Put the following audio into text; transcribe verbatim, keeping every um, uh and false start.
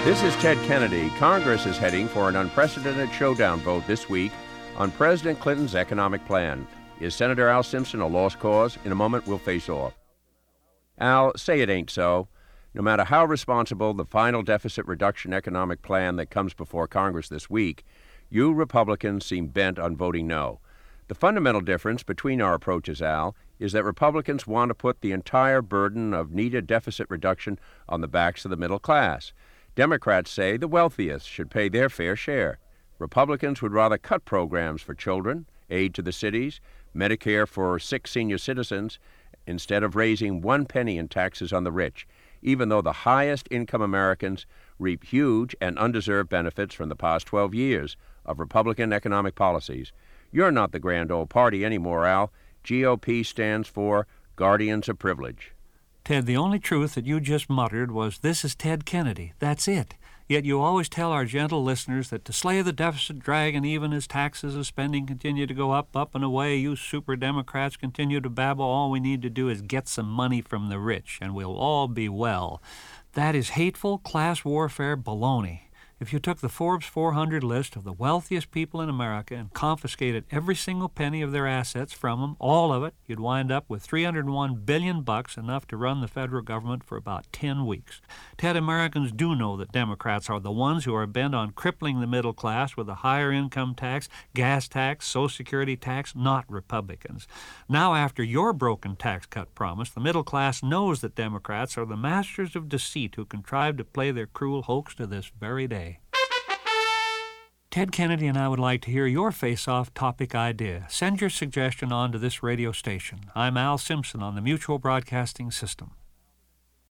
This is Ted Kennedy. Congress is heading for an unprecedented showdown vote this week on President Clinton's economic plan. Is Senator Al Simpson a lost cause? In a moment, we'll face off. Al, say it ain't so. No matter how responsible the final deficit reduction economic plan that comes before Congress this week, you Republicans seem bent on voting no. The fundamental difference between our approaches, Al, is that Republicans want to put the entire burden of needed deficit reduction on the backs of the middle class. Democrats say the wealthiest should pay their fair share. Republicans would rather cut programs for children, aid to the cities, Medicare for sick senior citizens, instead of raising one penny in taxes on the rich, even though the highest income Americans reap huge and undeserved benefits from the past twelve years of Republican economic policies. You're not the grand old party anymore, Al. G O P stands for Guardians of Privilege. Ted, the only truth that you just muttered was, "This is Ted Kennedy." That's it. Yet you always tell our gentle listeners that to slay the deficit dragon, even as taxes and spending continue to go up, up and away, you super Democrats continue to babble, all we need to do is get some money from the rich, and we'll all be well. That is hateful class warfare baloney. If you took the Forbes four hundred list of the wealthiest people in America and confiscated every single penny of their assets from them, all of it, you'd wind up with three hundred one billion bucks, enough to run the federal government for about ten weeks. Ted, Americans do know that Democrats are the ones who are bent on crippling the middle class with a higher income tax, gas tax, Social Security tax, not Republicans. Now, after your broken tax cut promise, the middle class knows that Democrats are the masters of deceit who contrive to play their cruel hoax to this very day. Ted Kennedy and I would like to hear your face-off topic idea. Send your suggestion on to this radio station. I'm Al Simpson on the Mutual Broadcasting System.